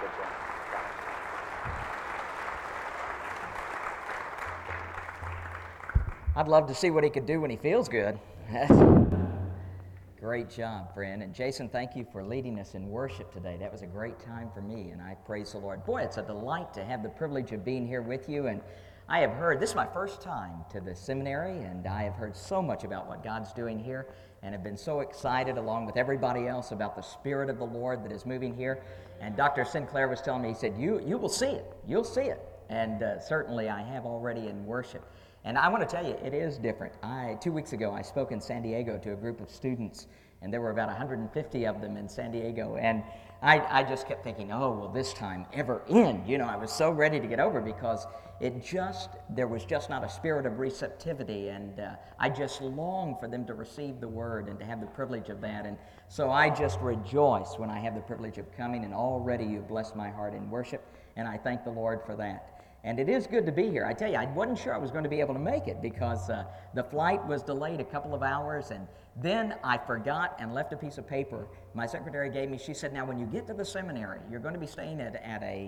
Good job. I'd love to see what he could do when he feels good. Great job, friend. And Jason, thank you for leading us in worship today. That was a great time for me, and I praise the Lord. Boy, it's a delight to have the privilege of being here with you. And I have heard, this is my first time to the seminary, and I have heard so much about what God's doing here, and have been so excited along with everybody else about the Spirit of the Lord that is moving here. And Dr. Sinclair was telling me, he said, you will see it. You'll see it. And certainly I have already in worship. And I want to tell you, it is different. 2 weeks ago, I spoke in San Diego to a group of students, and there were about 150 of them in San Diego. And I just kept thinking, oh, will this time ever end? You know, I was so ready to get over because there was just not a spirit of receptivity, and I just longed for them to receive the word and to have the privilege of that. And so I just rejoice when I have the privilege of coming, and already you've blessed my heart in worship, and I thank the Lord for that. And it is good to be here. I tell you, I wasn't sure I was going to be able to make it because the flight was delayed a couple of hours, and then I forgot and left a piece of paper my secretary gave me. She said, now when you get to the seminary, you're going to be staying at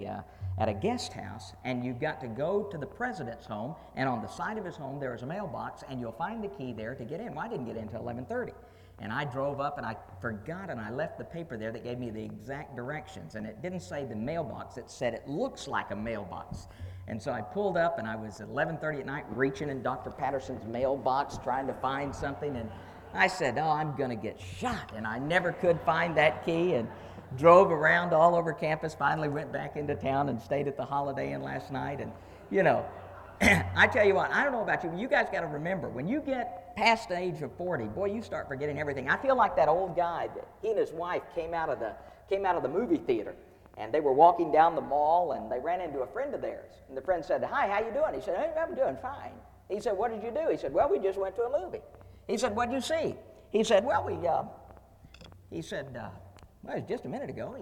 a guest house, and you've got to go to the president's home, and on the side of his home there is a mailbox, and you'll find the key there to get in. Well, I didn't get in until 11:30. And I drove up, and I forgot, and I left the paper there that gave me the exact directions. And it didn't say the mailbox. It said it looks like a mailbox. And so I pulled up, and I was at 11:30 at night reaching in Dr. Patterson's mailbox trying to find something. And I said, oh, I'm going to get shot. And I never could find that key, and drove around all over campus, finally went back into town and stayed at the Holiday Inn last night. And, you know, I tell you what, I don't know about you, but you guys got to remember, when you get past the age of 40, boy, you start forgetting everything. I feel like that old guy that he and his wife came out of the movie theater, and they were walking down the mall, and they ran into a friend of theirs. And the friend said, hi, how you doing? He said, hey, I'm doing fine. He said, what did you do? He said, well, we just went to a movie. He said, what'd you see? He said, well, well, it was just a minute ago.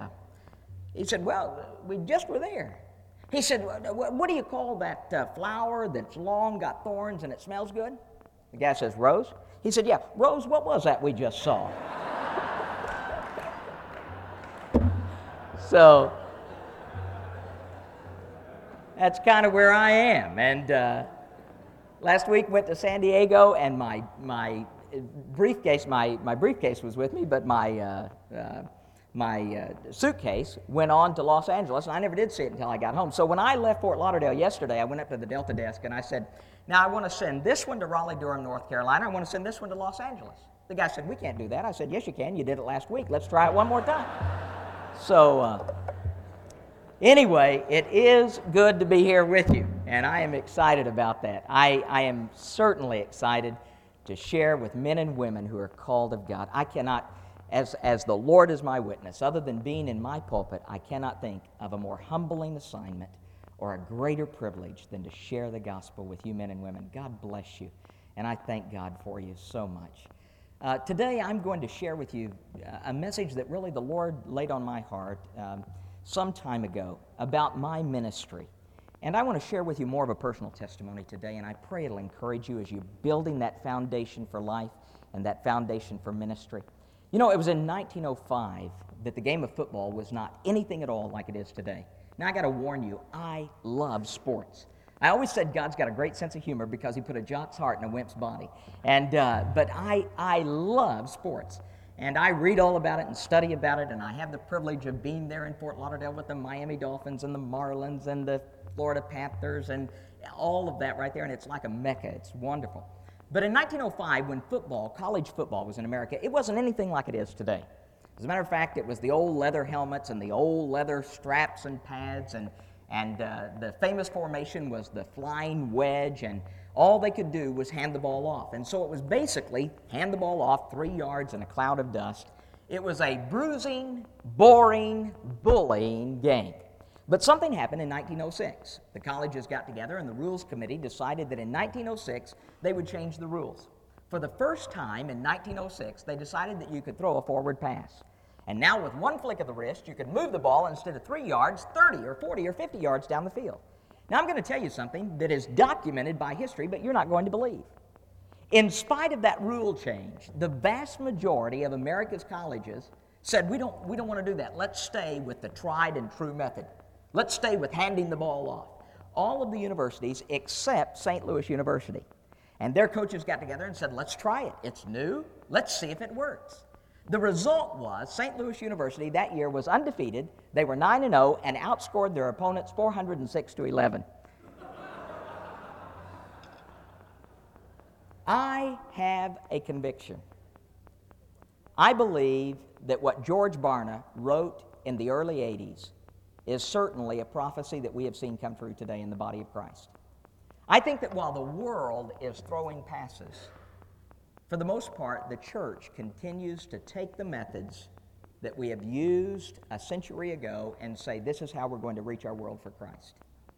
He said, well, we just were there. He said, what do you call that flower that's long, got thorns, and it smells good? The guy says, rose. He said, yeah, Rose, what was that we just saw? So that's kind of where I am. And last week went to San Diego, and my briefcase was with me, but my suitcase went on to Los Angeles, and I never did see it until I got home. So when I left Fort Lauderdale yesterday, I went up to the Delta desk, and I said, now I want to send this one to Raleigh-Durham, North Carolina. I want to send this one to Los Angeles. The guy said, we can't do that. I said, yes, you can. You did it last week. Let's try it one more time. So anyway, it is good to be here with you, and I am excited about that. I am certainly excited to share with men and women who are called of God. I cannot, as the Lord is my witness, other than being in my pulpit, I cannot think of a more humbling assignment or a greater privilege than to share the gospel with you men and women. God bless you, and I thank God for you so much. Today I'm going to share with you a message that really the Lord laid on my heart some time ago about my ministry. And I want to share with you more of a personal testimony today, and I pray it'll encourage you as you're building that foundation for life and that foundation for ministry. You know, it was in 1905 that the game of football was not anything at all like it is today. Now, I got to warn you, I love sports. I always said God's got a great sense of humor because he put a jock's heart in a wimp's body. But I love sports. And I read all about it and study about it, and I have the privilege of being there in Fort Lauderdale with the Miami Dolphins and the Marlins and the Florida Panthers and all of that right there, and it's like a mecca. It's wonderful. But in 1905, when college football was in America, it wasn't anything like it is today. As a matter of fact, it was the old leather helmets and the old leather straps and pads, and the famous formation was the flying wedge, and all they could do was hand the ball off. And so it was basically hand the ball off 3 yards in a cloud of dust. It was a bruising, boring, bullying game. But something happened in 1906. The colleges got together, and the rules committee decided that in 1906 they would change the rules. For the first time in 1906, they decided that you could throw a forward pass. And now with one flick of the wrist, you could move the ball instead of 3 yards, 30 or 40 or 50 yards down the field. Now I'm going to tell you something that is documented by history, but you're not going to believe. In spite of that rule change, the vast majority of America's colleges said, we don't want to do that. Let's stay with the tried and true method. Let's stay with handing the ball off. All of the universities except St. Louis University. And their coaches got together and said, let's try it. It's new. Let's see if it works. The result was St. Louis University that year was undefeated. They were 9-0 and outscored their opponents 406-11. I have a conviction. I believe that what George Barna wrote in the early 80s is certainly a prophecy that we have seen come true today in the body of Christ. I think that while the world is throwing passes, for the most part, the church continues to take the methods that we have used a century ago and say, this is how we're going to reach our world for Christ.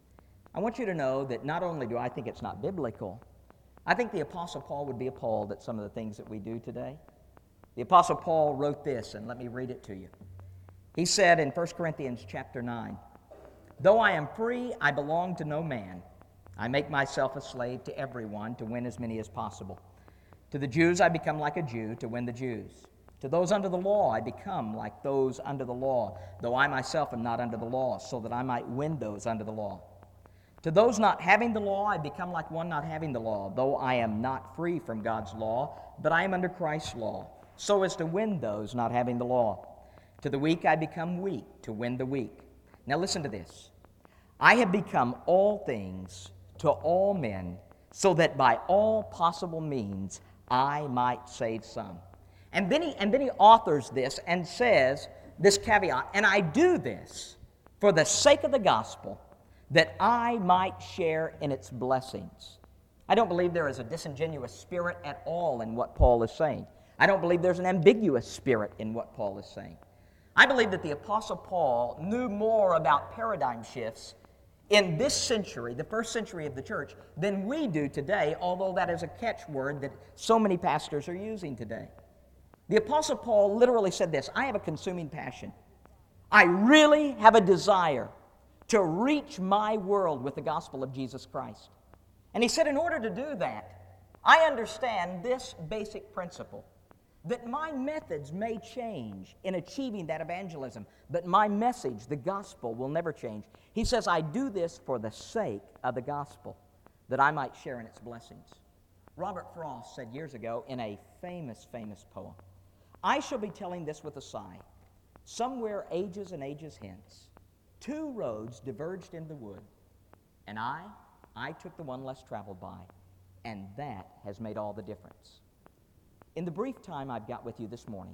I want you to know that not only do I think it's not biblical, I think the Apostle Paul would be appalled at some of the things that we do today. The Apostle Paul wrote this, and let me read it to you. He said in 1 Corinthians chapter 9, though I am free, I belong to no man. I make myself a slave to everyone to win as many as possible. To the Jews I become like a Jew to win the Jews. To those under the law I become like those under the law, though I myself am not under the law, so that I might win those under the law. To those not having the law I become like one not having the law, though I am not free from God's law, but I am under Christ's law, so as to win those not having the law. To the weak I become weak to win the weak. Now listen to this. I have become all things to all men, so that by all possible means I might save some. And then he authors this and says this caveat, and I do this for the sake of the gospel, that I might share in its blessings. I don't believe there is a disingenuous spirit at all in what Paul is saying. I don't believe there's an ambiguous spirit in what Paul is saying. I believe that the Apostle Paul knew more about paradigm shifts in this century, the first century of the church, than we do today, although that is a catchword that so many pastors are using today. The Apostle Paul literally said this, I have a consuming passion. I really have a desire to reach my world with the gospel of Jesus Christ. And he said, in order to do that, I understand this basic principle, that my methods may change in achieving that evangelism, but my message, the gospel, will never change. He says, I do this for the sake of the gospel, that I might share in its blessings. Robert Frost said years ago in a famous poem, I shall be telling this with a sigh. Somewhere ages and ages hence, two roads diverged in the wood, and I took the one less traveled by, and that has made all the difference. In the brief time I've got with you this morning,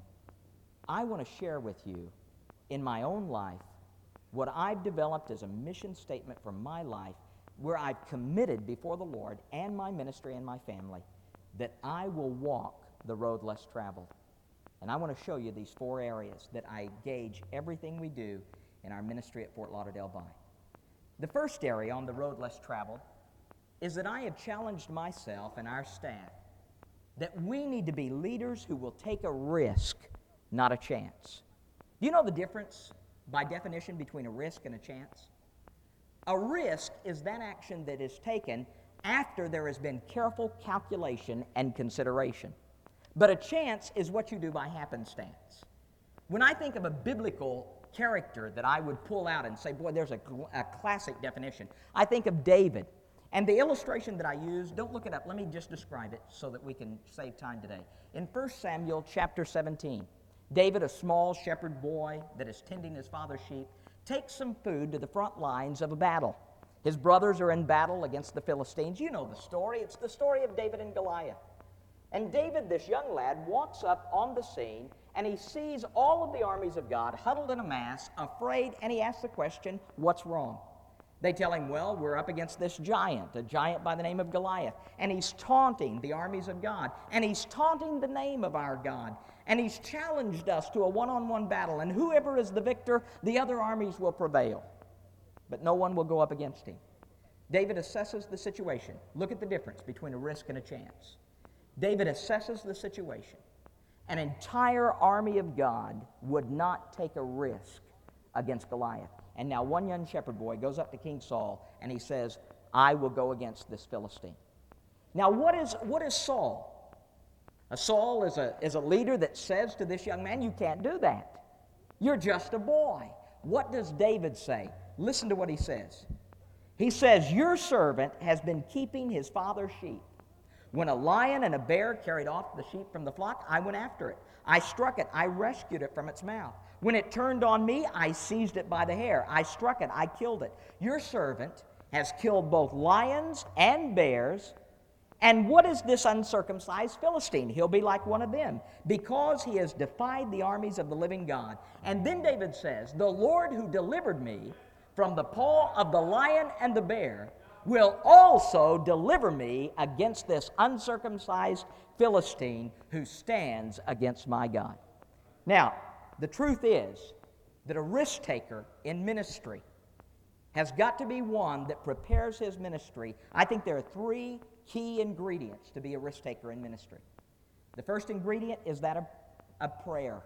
I want to share with you in my own life what I've developed as a mission statement for my life, where I've committed before the Lord and my ministry and my family that I will walk the road less traveled. And I want to show you these four areas that I gauge everything we do in our ministry at Fort Lauderdale by. The first area on the road less traveled is that I have challenged myself and our staff that we need to be leaders who will take a risk, not a chance. Do you know the difference, by definition, between a risk and a chance? A risk is that action that is taken after there has been careful calculation and consideration. But a chance is what you do by happenstance. When I think of a biblical character that I would pull out and say, boy, there's a classic definition, I think of David. And the illustration that I use, don't look it up, let me just describe it so that we can save time today. In 1 Samuel chapter 17, David, a small shepherd boy that is tending his father's sheep, takes some food to the front lines of a battle. His brothers are in battle against the Philistines. You know the story. It's the story of David and Goliath. And David, this young lad, walks up on the scene, and he sees all of the armies of God huddled in a mass, afraid, and he asks the question, what's wrong? They tell him, well, we're up against this giant, a giant by the name of Goliath, and he's taunting the armies of God, and he's taunting the name of our God, and he's challenged us to a one-on-one battle, and whoever is the victor, the other armies will prevail. But no one will go up against him. David assesses the situation. Look at the difference between a risk and a chance. David assesses the situation. An entire army of God would not take a risk against Goliath. And now one young shepherd boy goes up to King Saul and he says, I will go against this Philistine. Now what is Saul? Saul is a leader that says to this young man, you can't do that. You're just a boy. What does David say? Listen to what he says. He says, your servant has been keeping his father's sheep. When a lion and a bear carried off the sheep from the flock, I went after it. I struck it. I rescued it from its mouth. When it turned on me, I seized it by the hair. I struck it. I killed it. Your servant has killed both lions and bears. And what is this uncircumcised Philistine? He'll be like one of them, because he has defied the armies of the living God. And then David says, the Lord who delivered me from the paw of the lion and the bear will also deliver me against this uncircumcised Philistine who stands against my God. Now, the truth is that a risk taker in ministry has got to be one that prepares his ministry. I think there are three key ingredients to be a risk taker in ministry. The first ingredient is that of prayer,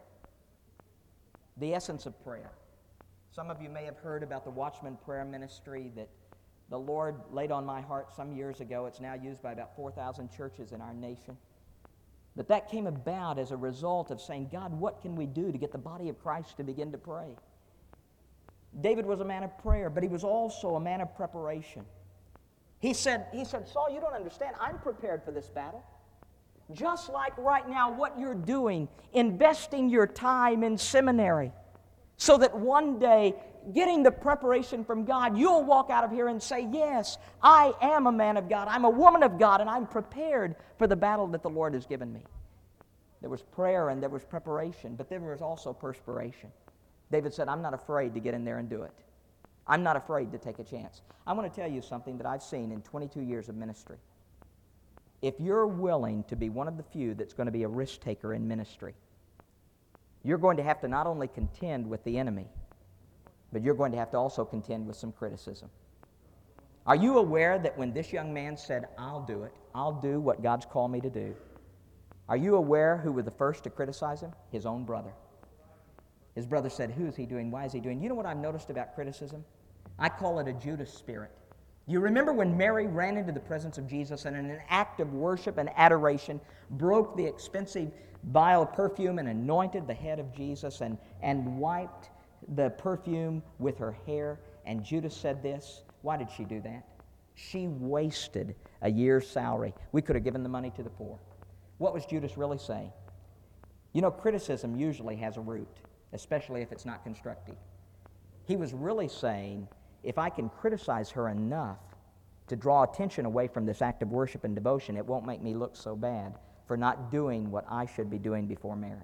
the essence of prayer. Some of you may have heard about the Watchman Prayer Ministry that the Lord laid on my heart some years ago. It's now used by about 4,000 churches in our nation. But that came about as a result of saying, God, what can we do to get the body of Christ to begin to pray? David was a man of prayer, but he was also a man of preparation. He said, Saul, you don't understand. I'm prepared for this battle. Just like right now what you're doing, investing your time in seminary, so that one day, getting the preparation from God, you'll walk out of here and say, yes, I am a man of God, I'm a woman of God, and I'm prepared for the battle that the Lord has given me. There was prayer and there was preparation, but there was also perspiration. David said, I'm not afraid to get in there and do it. I'm not afraid to take a chance. I want to tell you something that I've seen in 22 years of ministry. If you're willing to be one of the few that's going to be a risk taker in ministry, you're going to have to not only contend with the enemy, but you're going to have to also contend with some criticism. Are you aware that when this young man said, I'll do it, I'll do what God's called me to do, are you aware who was the first to criticize him? His own brother. His brother said, who is he doing? Why is he doing? You know what I've noticed about criticism? I call it a Judas spirit. You remember when Mary ran into the presence of Jesus and in an act of worship and adoration broke the expensive vial of perfume and anointed the head of Jesus and wiped the perfume with her hair? And Judas said this. Why did she do that? She wasted a year's salary. We could have given the money to the poor. What was Judas really saying? You know, criticism usually has a root, especially if it's not constructive. He was really saying, if I can criticize her enough to draw attention away from this act of worship and devotion, it won't make me look so bad for not doing what I should be doing before Mary.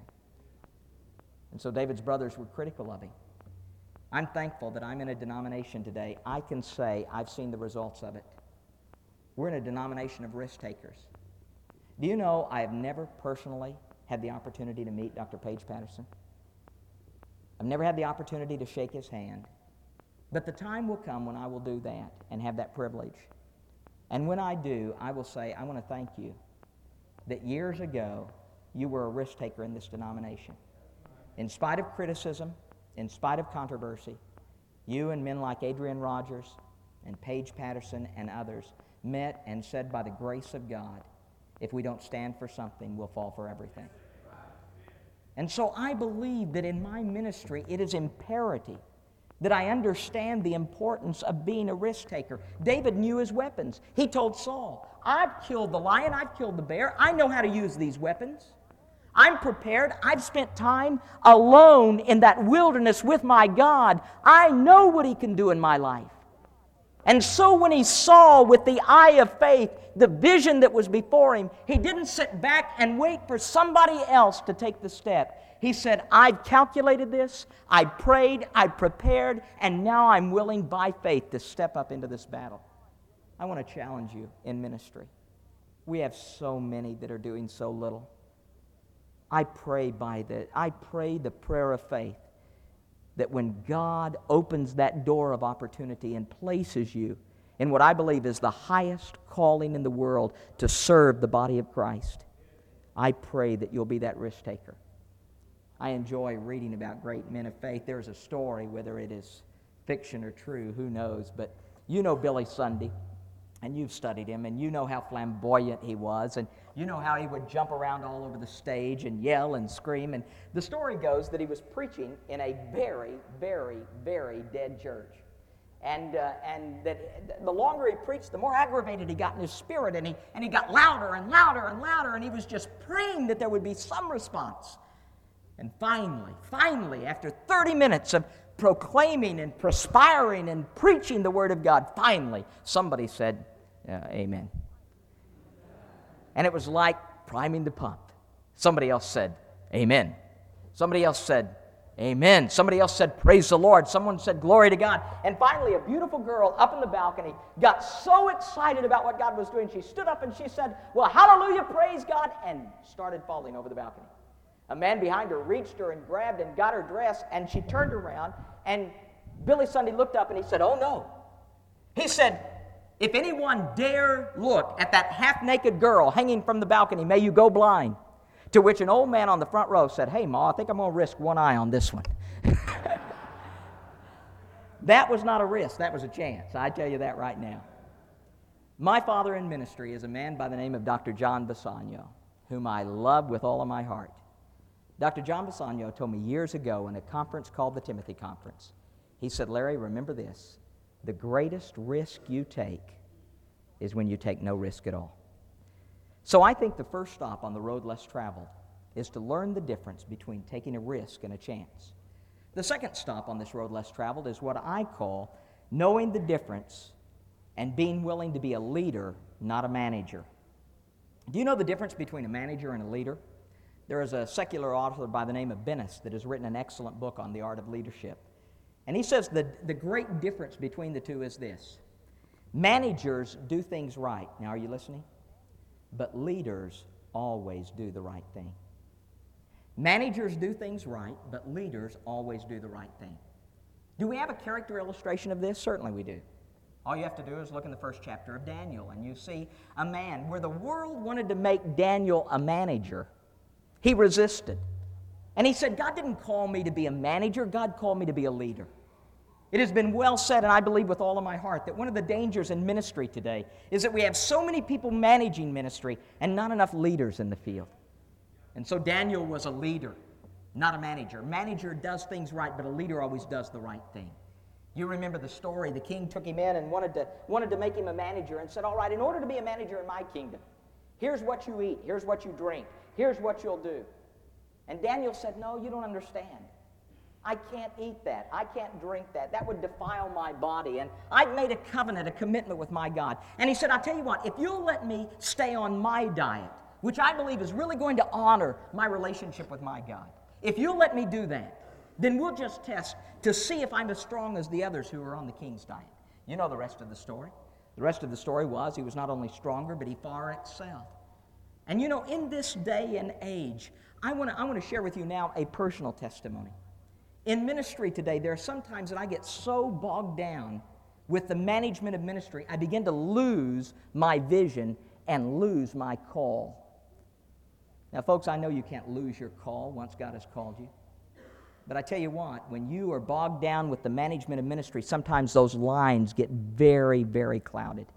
And so David's brothers were critical of him. I'm thankful that I'm in a denomination today. I can say I've seen the results of it. We're in a denomination of risk takers. Do you know I have never personally had the opportunity to meet Dr. Paige Patterson? I've never had the opportunity to shake his hand. But the time will come when I will do that and have that privilege. And when I do, I will say, I want to thank you that years ago you were a risk taker in this denomination. In spite of criticism, in spite of controversy, you and men like Adrian Rogers and Paige Patterson and others met and said, by the grace of God, if we don't stand for something, we'll fall for everything. And so I believe that in my ministry, it is imperative that I understand the importance of being a risk taker. David knew his weapons. He told Saul, I've killed the lion, I've killed the bear, I know how to use these weapons. I'm prepared. I've spent time alone in that wilderness with my God. I know what He can do in my life. And so when he saw with the eye of faith the vision that was before him, he didn't sit back and wait for somebody else to take the step. He said, I've calculated this, I prayed, I prepared, and now I'm willing by faith to step up into this battle. I want to challenge you in ministry. We have so many that are doing so little. I pray the prayer of faith that when God opens that door of opportunity and places you in what I believe is the highest calling in the world to serve the body of Christ, I pray that you'll be that risk taker. I enjoy reading about great men of faith. There's a story, whether it is fiction or true, who knows, but you know Billy Sunday, and you've studied him, and you know how flamboyant he was, and You know how he would jump around all over the stage and yell and scream. And the story goes that he was preaching in a very, very, very dead church. And that the longer he preached, the more aggravated he got in his spirit. And he got louder and louder and louder. And he was just praying that there would be some response. And finally, after 30 minutes of proclaiming and perspiring and preaching the Word of God, finally, somebody said, amen. And it was like priming the pump. Somebody else said, amen. Somebody else said, amen. Somebody else said, praise the Lord. Someone said, glory to God. And finally, a beautiful girl up in the balcony got so excited about what God was doing, she stood up and she said, well, hallelujah, praise God, and started falling over the balcony. A man behind her reached her and grabbed and got her dress, and she turned around, and Billy Sunday looked up and he said, oh no. He said, if anyone dare look at that half-naked girl hanging from the balcony, may you go blind. To which an old man on the front row said, hey, Ma, I think I'm going to risk one eye on this one. That was not a risk. That was a chance. I tell you that right now. My father in ministry is a man by the name of Dr. John Bassanio, whom I love with all of my heart. Dr. John Bassanio told me years ago in a conference called the Timothy Conference, he said, Larry, remember this. The greatest risk you take is when you take no risk at all. So I think the first stop on the road less traveled is to learn the difference between taking a risk and a chance. The second stop on this road less traveled is what I call knowing the difference and being willing to be a leader, not a manager. Do you know the difference between a manager and a leader? There is a secular author by the name of Bennis that has written an excellent book on the art of leadership. And he says the great difference between the two is this. Managers do things right. Now, are you listening? But leaders always do the right thing. Managers do things right, but leaders always do the right thing. Do we have a character illustration of this? Certainly we do. All you have to do is look in the first chapter of Daniel, and you see a man where the world wanted to make Daniel a manager. He resisted. And he said, God didn't call me to be a manager. God called me to be a leader. It has been well said, and I believe with all of my heart, that one of the dangers in ministry today is that we have so many people managing ministry and not enough leaders in the field. And so Daniel was a leader, not a manager. Manager does things right, but a leader always does the right thing. You remember the story. The king took him in and wanted to make him a manager and said, all right, in order to be a manager in my kingdom, here's what you eat, here's what you drink, here's what you'll do. And Daniel said, no, you don't understand. I can't eat that. I can't drink that. That would defile my body. And I've made a covenant, a commitment with my God. And he said, I'll tell you what, if you'll let me stay on my diet, which I believe is really going to honor my relationship with my God, if you'll let me do that, then we'll just test to see if I'm as strong as the others who are on the king's diet. You know the rest of the story. The rest of the story was he was not only stronger, but he far excelled. And you know, in this day and age, I want to share with you now a personal testimony. In ministry today, there are some times that I get so bogged down with the management of ministry, I begin to lose my vision and lose my call. Now, folks, I know you can't lose your call once God has called you. But I tell you what, when you are bogged down with the management of ministry, sometimes those lines get very, very clouded.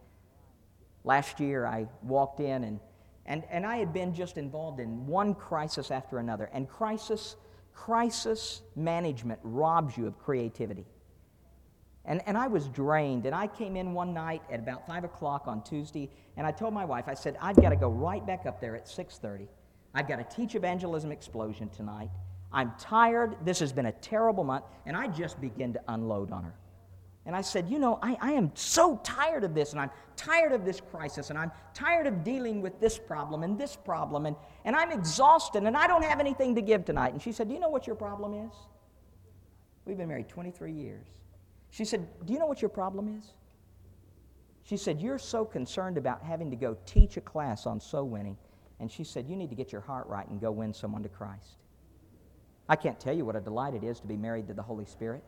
Last year, I walked in and I had been just involved in one crisis after another. And crisis management robs you of creativity. And I was drained, and I came in one night at about 5 o'clock on Tuesday, and I told my wife, I said, I've got to go right back up there at 6:30. I've got to teach Evangelism Explosion tonight. I'm tired. This has been a terrible month, and I just began to unload on her. And I said, you know, I am so tired of this, and I'm tired of this crisis, and I'm tired of dealing with this problem, and I'm exhausted, and I don't have anything to give tonight. And she said, do you know what your problem is? We've been married 23 years. She said, do you know what your problem is? She said, you're so concerned about having to go teach a class on soul winning. And she said, you need to get your heart right and go win someone to Christ. I can't tell you what a delight it is to be married to the Holy Spirit.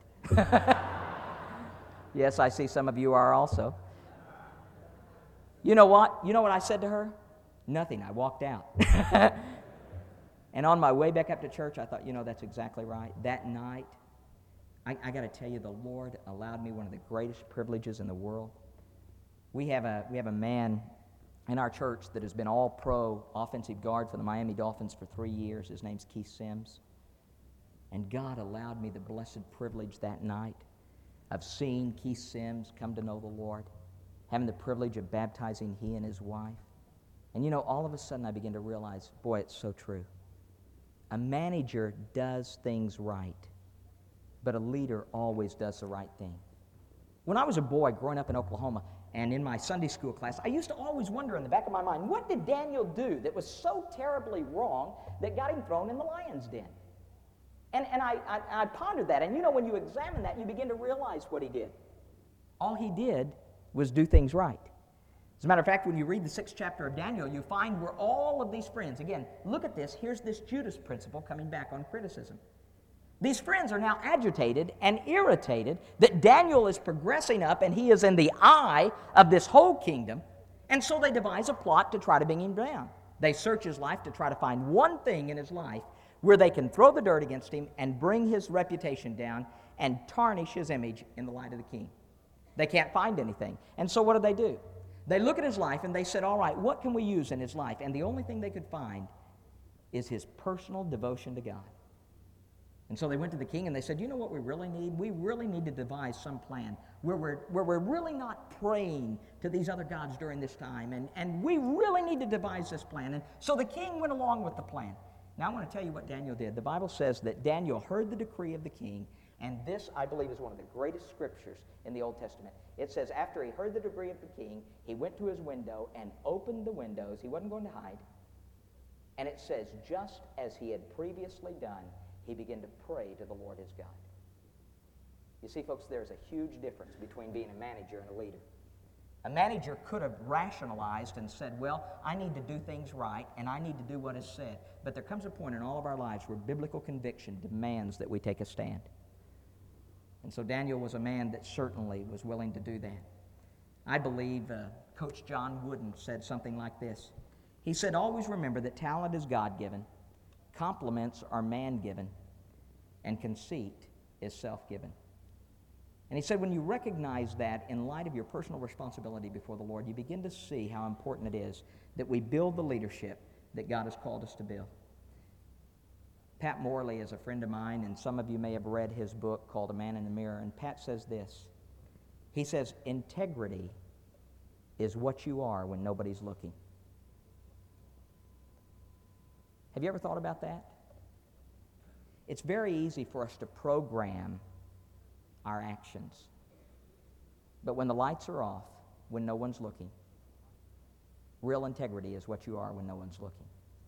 Yes, I see some of you are also. You know what? You know what I said to her? Nothing. I walked out. And on my way back up to church, I thought, you know, that's exactly right. That night, I got to tell you, the Lord allowed me one of the greatest privileges in the world. We have a man in our church that has been all-pro offensive guard for the Miami Dolphins for 3 years. His name's Keith Sims. And God allowed me the blessed privilege that night of seeing Keith Sims come to know the Lord, having the privilege of baptizing he and his wife. And you know, all of a sudden I began to realize, boy, it's so true. A manager does things right, but a leader always does the right thing. When I was a boy growing up in Oklahoma and in my Sunday school class, I used to always wonder in the back of my mind, what did Daniel do that was so terribly wrong that got him thrown in the lion's den? And I pondered that. And you know, when you examine that, you begin to realize what he did. All he did was do things right. As a matter of fact, when you read the 6th chapter of Daniel, you find where all of these friends, again, look at this, here's this Judas principle coming back on criticism. These friends are now agitated and irritated that Daniel is progressing up and he is in the eye of this whole kingdom, and so they devise a plot to try to bring him down. They search his life to try to find one thing in his life where they can throw the dirt against him and bring his reputation down and tarnish his image in the light of the king. They can't find anything. And so what do? They look at his life and they said, all right, what can we use in his life? And the only thing they could find is his personal devotion to God. And so they went to the king and they said, you know what we really need? We really need to devise some plan where we're really not praying to these other gods during this time. And we really need to devise this plan. And so the king went along with the plan. Now I want to tell you what Daniel did. The Bible says that Daniel heard the decree of the king, and this, I believe, is one of the greatest scriptures in the Old Testament. It says, after he heard the decree of the king, he went to his window and opened the windows. He wasn't going to hide. And it says, just as he had previously done, he began to pray to the Lord his God. You see, folks, there's a huge difference between being a manager and a leader. A manager could have rationalized and said, well, I need to do things right, and I need to do what is said. But there comes a point in all of our lives where biblical conviction demands that we take a stand. And so Daniel was a man that certainly was willing to do that. I believe Coach John Wooden said something like this. He said, always remember that talent is God-given, compliments are man-given, and conceit is self-given. And he said, when you recognize that in light of your personal responsibility before the Lord, you begin to see how important it is that we build the leadership that God has called us to build. Pat Morley is a friend of mine, and some of you may have read his book called A Man in the Mirror. And Pat says this. He says, integrity is what you are when nobody's looking. Have you ever thought about that? It's very easy for us to program our actions. But when the lights are off, when no one's looking, real integrity is what you are when no one's looking.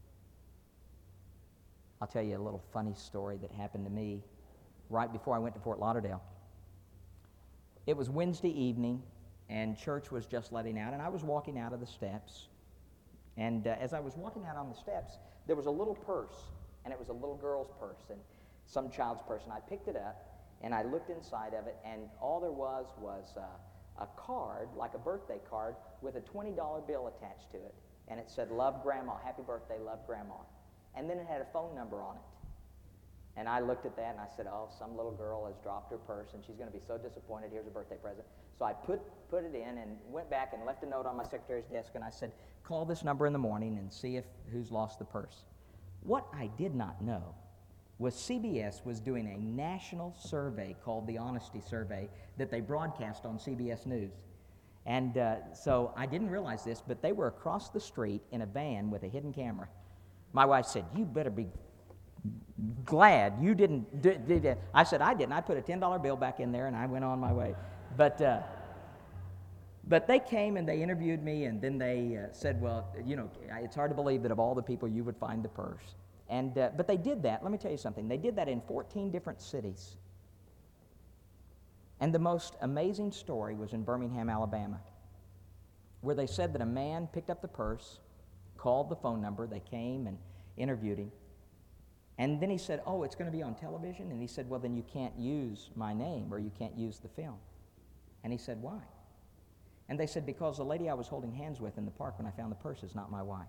I'll tell you a little funny story that happened to me right before I went to Fort Lauderdale. It was Wednesday evening, and church was just letting out, and I was walking out of the steps. And as I was walking out on the steps, there was a little purse, and it was a little girl's purse, and some child's purse. And I picked it up, and I looked inside of it, and all there was a card, like a birthday card, with a $20 bill attached to it. And it said, love Grandma, happy birthday, love Grandma. And then it had a phone number on it. And I looked at that, and I said, oh, some little girl has dropped her purse, and she's going to be so disappointed. Here's a birthday present. So I put it in and went back and left a note on my secretary's desk, and I said, call this number in the morning and see who's lost the purse. What I did not know was CBS was doing a national survey called the Honesty Survey that they broadcast on CBS News. And so I didn't realize this, but they were across the street in a van with a hidden camera. My wife said, you better be glad you didn't do that. I said, I didn't. I put a $10 bill back in there, and I went on my way. But they came and they interviewed me, and then they said, well, you know, it's hard to believe that of all the people you would find the purse. And but they did that. Let me tell you something. They did that in 14 different cities. And the most amazing story was in Birmingham, Alabama, where they said that a man picked up the purse, called the phone number, they came and interviewed him. And then he said, oh, it's going to be on television? And he said, well, then you can't use my name or you can't use the film. And he said, why? And they said, because the lady I was holding hands with in the park when I found the purse is not my wife.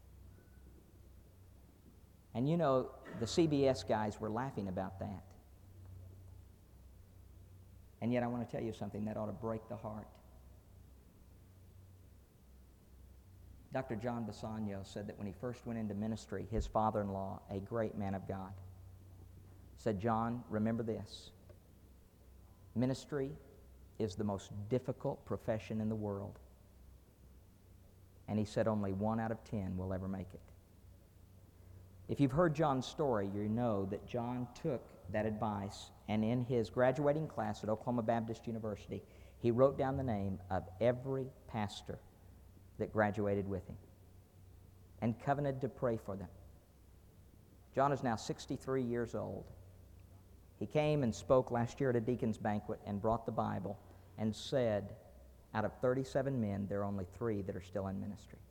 And you know, the CBS guys were laughing about that. And yet I want to tell you something that ought to break the heart. Dr. John Bassanio said that when he first went into ministry, his father-in-law, a great man of God, said, "John, remember this. Ministry is the most difficult profession in the world." And he said only 1 out of 10 will ever make it. If you've heard John's story, you know that John took that advice, and in his graduating class at Oklahoma Baptist University, he wrote down the name of every pastor that graduated with him and covenanted to pray for them. John is now 63 years old. He came and spoke last year at a deacon's banquet and brought the Bible and said, out of 37 men, there are only 3 that are still in ministry.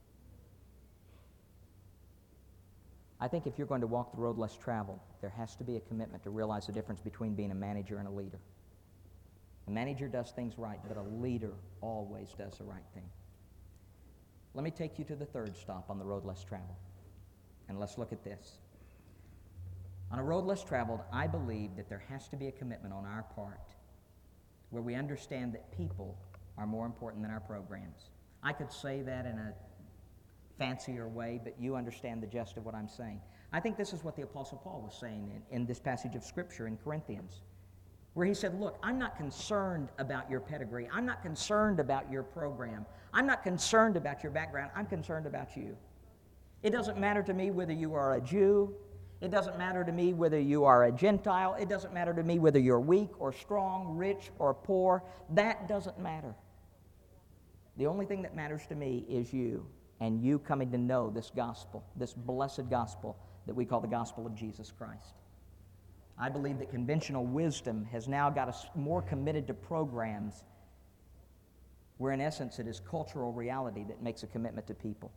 I think if you're going to walk the road less traveled, there has to be a commitment to realize the difference between being a manager and a leader. A manager does things right, but a leader always does the right thing. Let me take you to the third stop on the road less traveled. And let's look at this. On a road less traveled, I believe that there has to be a commitment on our part where we understand that people are more important than our programs. I could say that in a fancier way, but you understand the gist of what I'm saying. I think this is what the Apostle Paul was saying in this passage of Scripture in Corinthians, where he said, look, I'm not concerned about your pedigree. I'm not concerned about your program. I'm not concerned about your background. I'm concerned about you. It doesn't matter to me whether you are a Jew. It doesn't matter to me whether you are a Gentile. It doesn't matter to me whether you're weak or strong, rich or poor. That doesn't matter. The only thing that matters to me is you, and you coming to know this gospel, this blessed gospel that we call the gospel of Jesus Christ. I believe that conventional wisdom has now got us more committed to programs where in essence it is cultural reality that makes a commitment to people.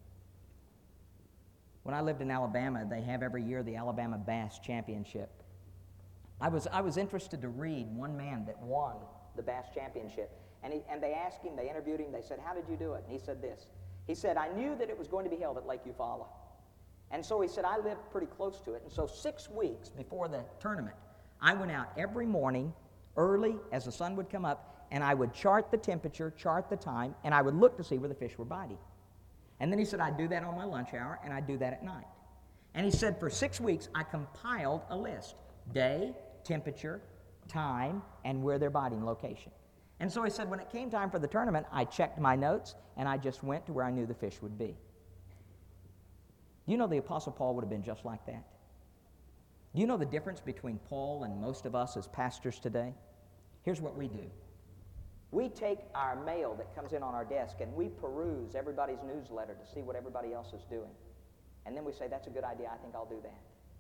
When I lived in Alabama, they have every year the Alabama Bass Championship. I was interested to read one man that won the Bass Championship. And they asked him, they interviewed him, they said, how did you do it? And he said this. He said, I knew that it was going to be held at Lake Eufaula. And so he said, I lived pretty close to it. And so 6 weeks before the tournament, I went out every morning, early as the sun would come up, and I would chart the temperature, chart the time, and I would look to see where the fish were biting. And then he said, I'd do that on my lunch hour, and I'd do that at night. And he said, for 6 weeks, I compiled a list. Day, temperature, time, and where they're biting, location. And so he said, when it came time for the tournament, I checked my notes, and I just went to where I knew the fish would be. Do you know the Apostle Paul would have been just like that? Do you know the difference between Paul and most of us as pastors today? Here's what we do. We take our mail that comes in on our desk, and we peruse everybody's newsletter to see what everybody else is doing. And then we say, that's a good idea, I think I'll do that.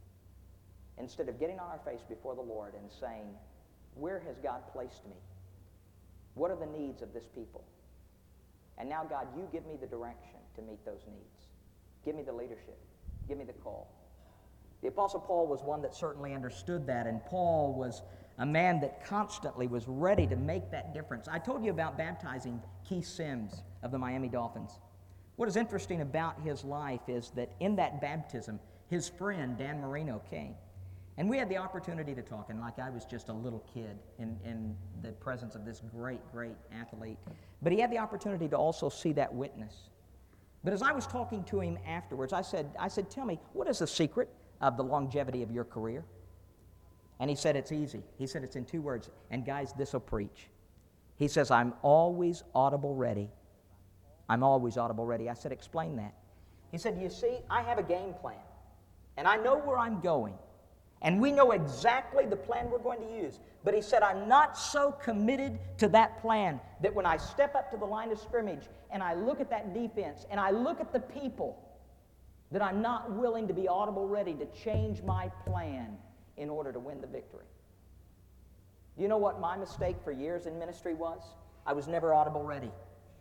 Instead of getting on our face before the Lord and saying, where has God placed me? What are the needs of this people? And now, God, you give me the direction to meet those needs. Give me the leadership. Give me the call. The Apostle Paul was one that certainly understood that, and Paul was a man that constantly was ready to make that difference. I told you about baptizing Keith Sims of the Miami Dolphins. What is interesting about his life is that in that baptism, his friend Dan Marino came. And we had the opportunity to talk, and like I was just a little kid in the presence of this great, great athlete. But he had the opportunity to also see that witness. But as I was talking to him afterwards, I said, tell me, what is the secret of the longevity of your career? And he said, it's easy. He said, it's in 2 words. And guys, this will preach. He says, I'm always audible ready. I'm always audible ready. I said, explain that. He said, you see, I have a game plan. And I know where I'm going. And we know exactly the plan we're going to use. But he said, I'm not so committed to that plan that when I step up to the line of scrimmage and I look at that defense and I look at the people, that I'm not willing to be audible ready to change my plan in order to win the victory. Do you know what my mistake for years in ministry was? I was never audible ready.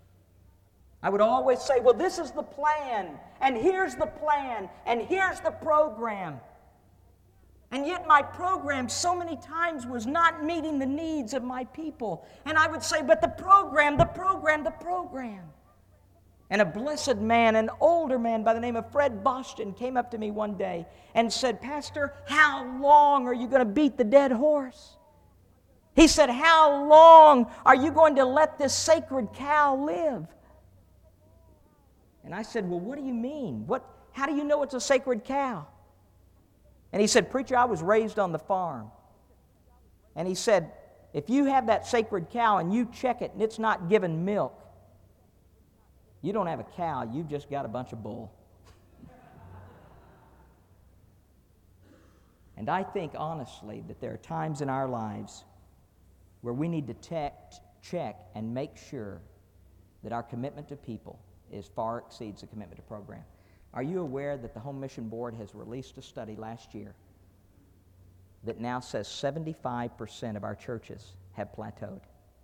I would always say, well, this is the plan, and here's the plan, and here's the program. And yet my program so many times was not meeting the needs of my people. And I would say, but the program. And a blessed man, an older man by the name of Fred Boston, came up to me one day and said, Pastor, how long are you going to beat the dead horse? He said, how long are you going to let this sacred cow live? And I said, well, what do you mean? How do you know it's a sacred cow? And he said, preacher, I was raised on the farm. And he said, if you have that sacred cow and you check it and it's not giving milk, you don't have a cow, you've just got a bunch of bull. And I think honestly that there are times in our lives where we need to check and make sure that our commitment to people far exceeds the commitment to program. Are you aware that the Home Mission Board has released a study last year that now says 75% of our churches have plateaued?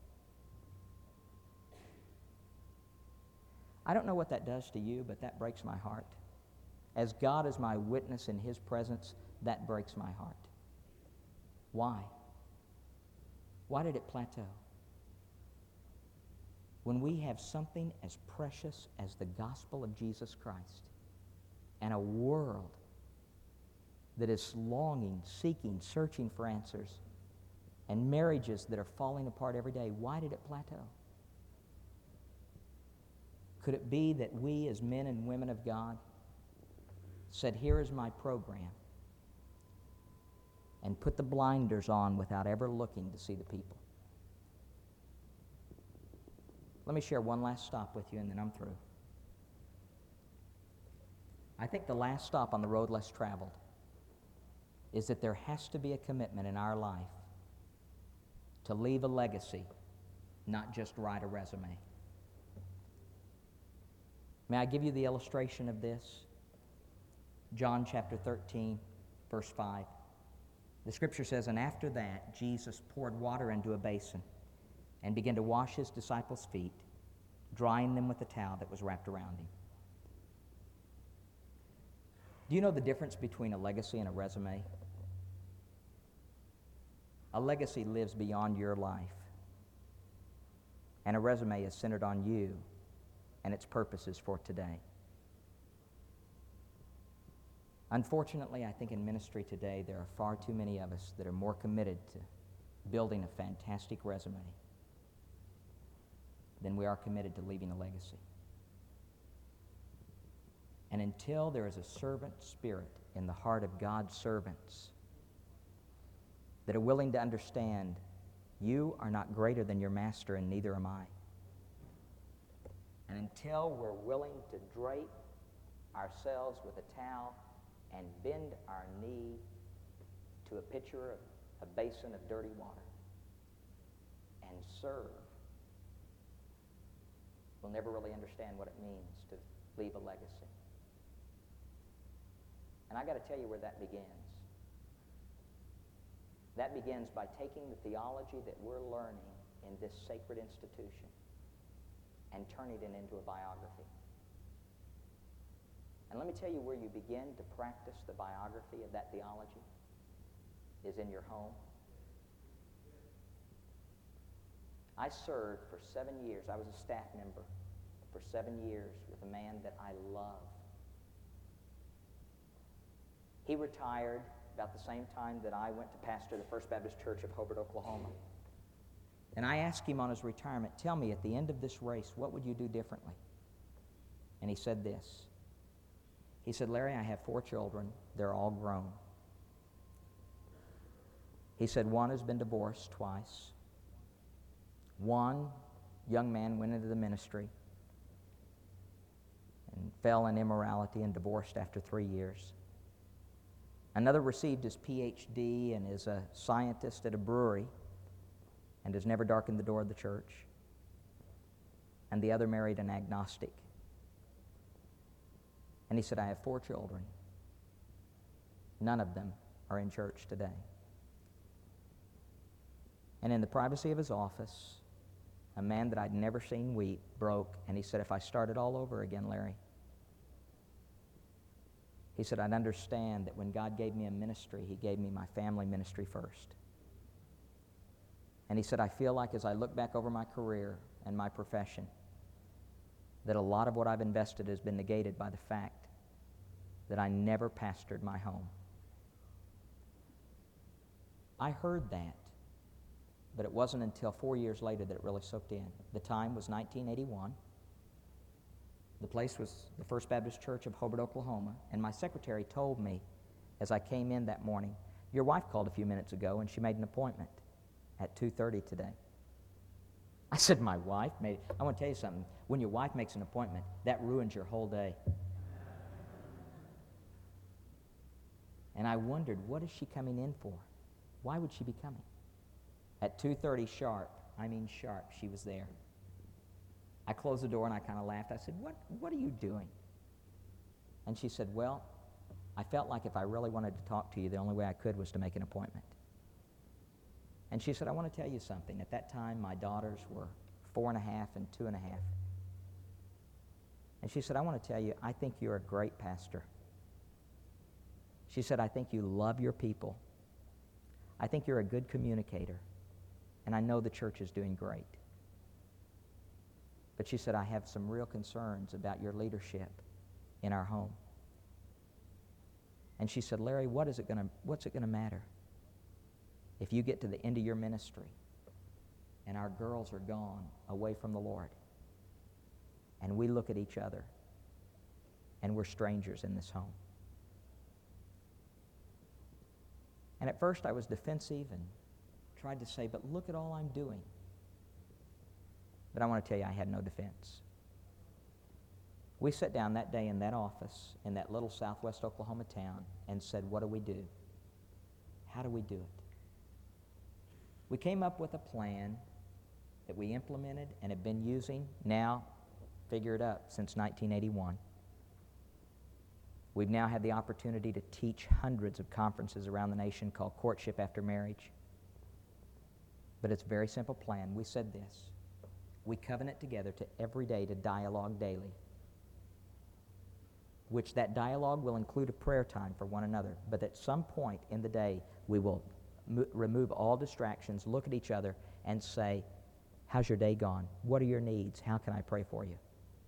I don't know what that does to you, but that breaks my heart. As God is my witness in His presence, that breaks my heart. Why? Why did it plateau? When we have something as precious as the gospel of Jesus Christ and a world that is longing, seeking, searching for answers, and marriages that are falling apart every day, why did it plateau? Could it be that we as men and women of God said, here is my program, and put the blinders on without ever looking to see the people? Let me share one last stop with you, and then I'm through. I think the last stop on the road less traveled is that there has to be a commitment in our life to leave a legacy, not just write a resume. May I give you the illustration of this? John chapter 13, verse 5. The scripture says, and after that, Jesus poured water into a basin and began to wash his disciples' feet, drying them with a towel that was wrapped around him. Do you know the difference between a legacy and a resume? A legacy lives beyond your life, and a resume is centered on you and its purposes for today. Unfortunately, I think in ministry today, there are far too many of us that are more committed to building a fantastic resume than we are committed to leaving a legacy. And until there is a servant spirit in the heart of God's servants that are willing to understand, you are not greater than your master, and neither am I. And until we're willing to drape ourselves with a towel and bend our knee to a pitcher of a basin of dirty water and serve, we'll never really understand what it means to leave a legacy. And I got to tell you where that begins. That begins by taking the theology that we're learning in this sacred institution and turning it into a biography. And let me tell you where you begin to practice the biography of that theology is in your home. I served for 7 years. I was a staff member for 7 years with a man that I love. He retired about the same time that I went to pastor the First Baptist Church of Hobart, Oklahoma. And I asked him on his retirement, tell me, at the end of this race, what would you do differently? And he said this. He said, Larry, I have 4 children. They're all grown. He said, one has been divorced twice. One young man went into the ministry and fell in immorality and divorced after 3 years. Another received his PhD and is a scientist at a brewery and has never darkened the door of the church. And the other married an agnostic. And he said, I have 4 children. None of them are in church today. And in the privacy of his office, a man that I'd never seen weep broke, and he said, if I started all over again, Larry, he said, I'd understand that when God gave me a ministry, he gave me my family ministry first. And he said, I feel like as I look back over my career and my profession, that a lot of what I've invested has been negated by the fact that I never pastored my home. I heard that, but it wasn't until 4 years later that it really soaked in. The time was 1981. The place was the First Baptist Church of Hobart, Oklahoma, and my secretary told me as I came in that morning, your wife called a few minutes ago and she made an appointment at 2:30 today. I said, my wife made it. I want to tell you something. When your wife makes an appointment, that ruins your whole day. And I wondered, what is she coming in for? Why would she be coming? At 2:30 sharp, sharp, she was there. I closed the door and I kind of laughed. I said, what are you doing? And she said, well, I felt like if I really wanted to talk to you, the only way I could was to make an appointment. And she said, I want to tell you something. At that time, my daughters were 4.5 and 2.5. And she said, I want to tell you, I think you're a great pastor. She said, I think you love your people. I think you're a good communicator. And I know the church is doing great. But she said, I have some real concerns about your leadership in our home. And she said, Larry, what's it going to matter if you get to the end of your ministry and our girls are gone away from the Lord and we look at each other and we're strangers in this home? And at first I was defensive and tried to say, but look at all I'm doing. But I want to tell you, I had no defense. We sat down that day in that office in that little southwest Oklahoma town and said, what do we do? How do we do it? We came up with a plan that we implemented and have been using now, figure it up, since 1981. We've now had the opportunity to teach hundreds of conferences around the nation called Courtship After Marriage. But it's a very simple plan. We said this. We covenant together to every day to dialogue daily, which that dialogue will include a prayer time for one another. But at some point in the day, we will remove all distractions, look at each other, and say, how's your day gone? What are your needs? How can I pray for you?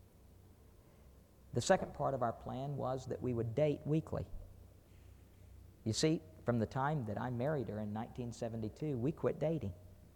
The second part of our plan was that we would date weekly. You see, from the time that I married her in 1972, we quit dating.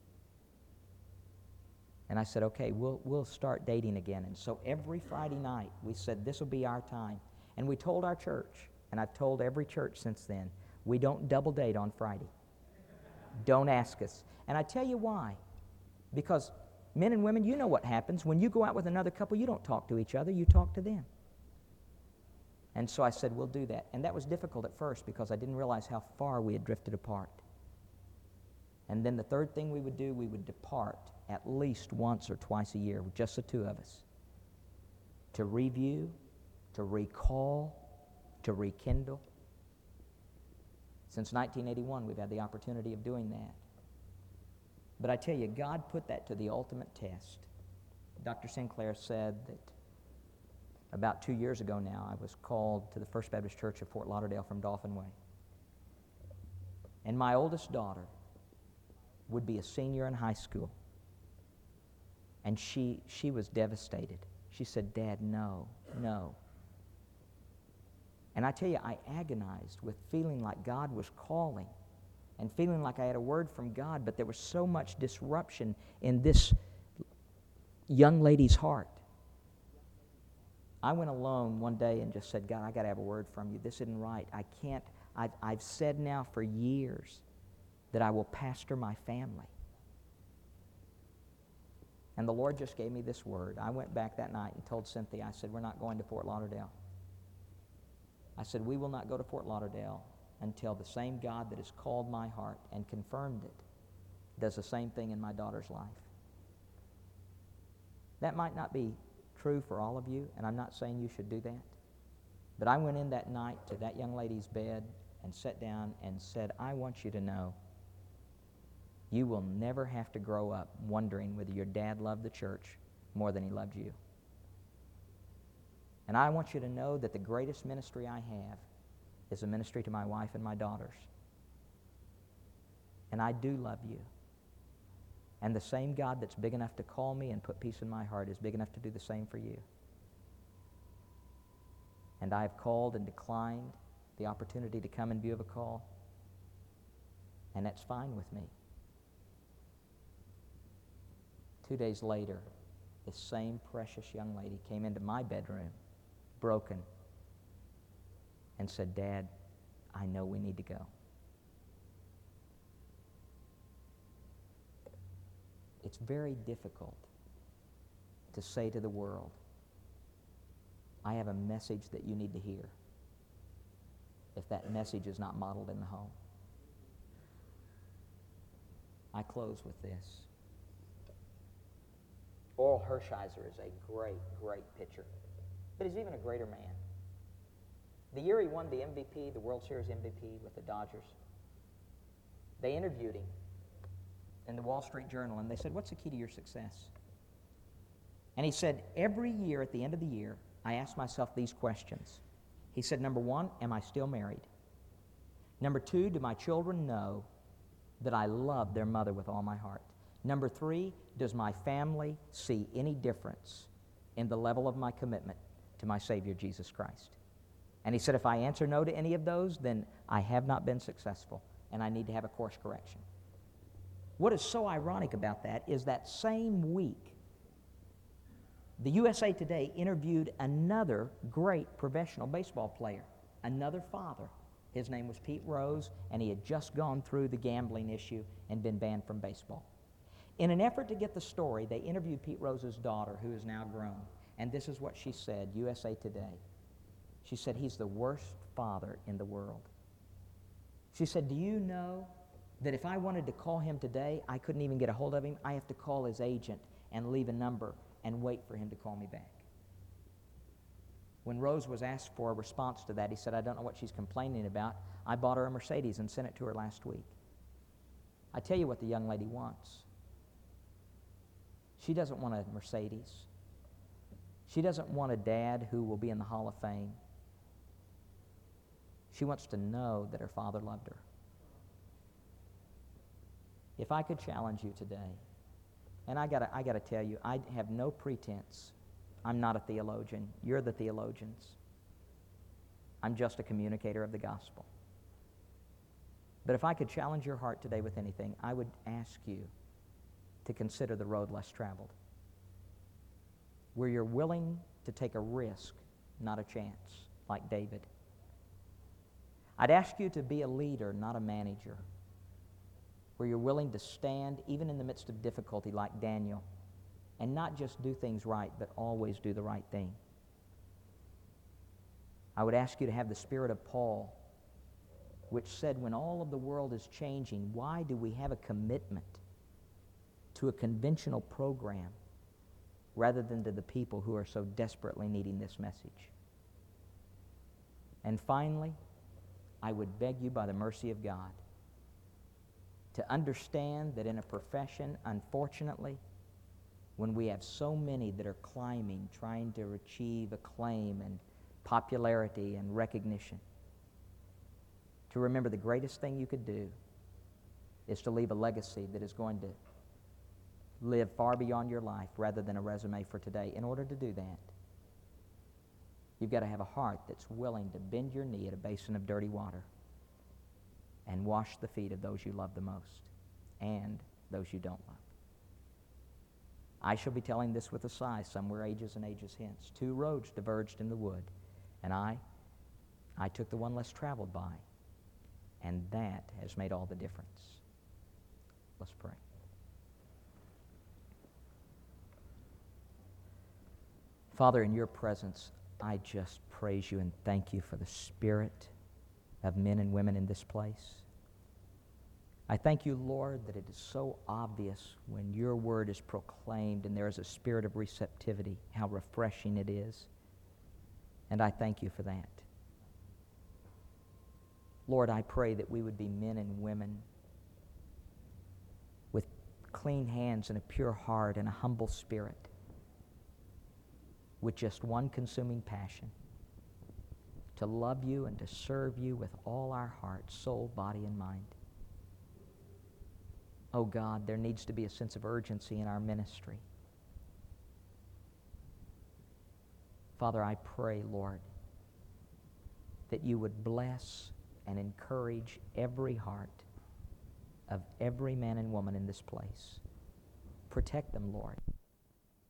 And I said, okay, we'll start dating again. And so every Friday night, we said, this will be our time. And we told our church, and I've told every church since then, we don't double date on Friday. Don't ask us. And I tell you why. Because men and women, you know what happens. When you go out with another couple, you don't talk to each other, you talk to them. And so I said, we'll do that. And that was difficult at first because I didn't realize how far we had drifted apart. And then the third thing we would do, we would depart at least once or twice a year with just the two of us to review, to recall, to rekindle. Since 1981, we've had the opportunity of doing that. But I tell you, God put that to the ultimate test. Dr. Sinclair said that about 2 years ago now, I was called to the First Baptist Church of Fort Lauderdale from Dauphin Way. And my oldest daughter would be a senior in high school. And she was devastated. She said, Dad, no. And I tell you, I agonized with feeling like God was calling and feeling like I had a word from God, but there was so much disruption in this young lady's heart. I went alone one day and just said, God, I got to have a word from you. This isn't right. I can't. I've said now for years that I will pastor my family. And the Lord just gave me this word. I went back that night and told Cynthia, I said, we're not going to Fort Lauderdale. I said, we will not go to Fort Lauderdale until the same God that has called my heart and confirmed it does the same thing in my daughter's life. That might not be true for all of you, and I'm not saying you should do that. But I went in that night to that young lady's bed and sat down and said, I want you to know you will never have to grow up wondering whether your dad loved the church more than he loved you. And I want you to know that the greatest ministry I have is a ministry to my wife and my daughters. And I do love you. And the same God that's big enough to call me and put peace in my heart is big enough to do the same for you. And I have called and declined the opportunity to come and view of a call. And that's fine with me. 2 days later, this same precious young lady came into my bedroom, broken, and said, "Dad, I know we need to go." It's very difficult to say to the world, "I have a message that you need to hear," if that message is not modeled in the home. I close with this. Oral Hershiser is a great, great pitcher, but he's even a greater man. The year he won the MVP, the World Series MVP with the Dodgers, they interviewed him in the Wall Street Journal, and they said, "What's the key to your success?" And he said, "Every year at the end of the year, I ask myself these questions." He said, "Number one, am I still married? Number two, do my children know that I love their mother with all my heart? Number three, does my family see any difference in the level of my commitment to my Savior, Jesus Christ?" And he said, "If I answer no to any of those, then I have not been successful, and I need to have a course correction." What is so ironic about that is that same week, the USA Today interviewed another great professional baseball player, another father. His name was Pete Rose, and he had just gone through the gambling issue and been banned from baseball. In an effort to get the story, they interviewed Pete Rose's daughter, who is now grown, and this is what she said, USA Today. She said, "He's the worst father in the world." She said, "Do you know that if I wanted to call him today, I couldn't even get a hold of him? I have to call his agent and leave a number and wait for him to call me back." When Rose was asked for a response to that, he said, "I don't know what she's complaining about. I bought her a Mercedes and sent it to her last week." I tell you what the young lady wants. She doesn't want a Mercedes. She doesn't want a dad who will be in the Hall of Fame. She wants to know that her father loved her. If I could challenge you today, and I gotta tell you, I have no pretense. I'm not a theologian. You're the theologians. I'm just a communicator of the gospel. But if I could challenge your heart today with anything, I would ask you to consider the road less traveled, where you're willing to take a risk, not a chance, like David. I'd ask you to be a leader, not a manager, where you're willing to stand even in the midst of difficulty like Daniel, and not just do things right, but always do the right thing. I would ask you to have the spirit of Paul, which said, when all of the world is changing, why do we have a commitment to a conventional program rather than to the people who are so desperately needing this message? And finally, I would beg you by the mercy of God to understand that in a profession, unfortunately, when we have so many that are climbing, trying to achieve acclaim and popularity and recognition, to remember the greatest thing you could do is to leave a legacy that is going to live far beyond your life rather than a resume for today. In order to do that, you've got to have a heart that's willing to bend your knee at a basin of dirty water and wash the feet of those you love the most and those you don't love. I shall be telling this with a sigh somewhere ages and ages hence. Two roads diverged in the wood, and I took the one less traveled by, and that has made all the difference. Let's pray. Father, in your presence, I just praise you and thank you for the spirit of men and women in this place. I thank you, Lord, that it is so obvious when your word is proclaimed and there is a spirit of receptivity, how refreshing it is. And I thank you for that. Lord, I pray that we would be men and women with clean hands and a pure heart and a humble spirit, with just one consuming passion, to love you and to serve you with all our heart, soul, body, and mind. Oh God, there needs to be a sense of urgency in our ministry. Father, I pray, Lord, that you would bless and encourage every heart of every man and woman in this place. Protect them, Lord.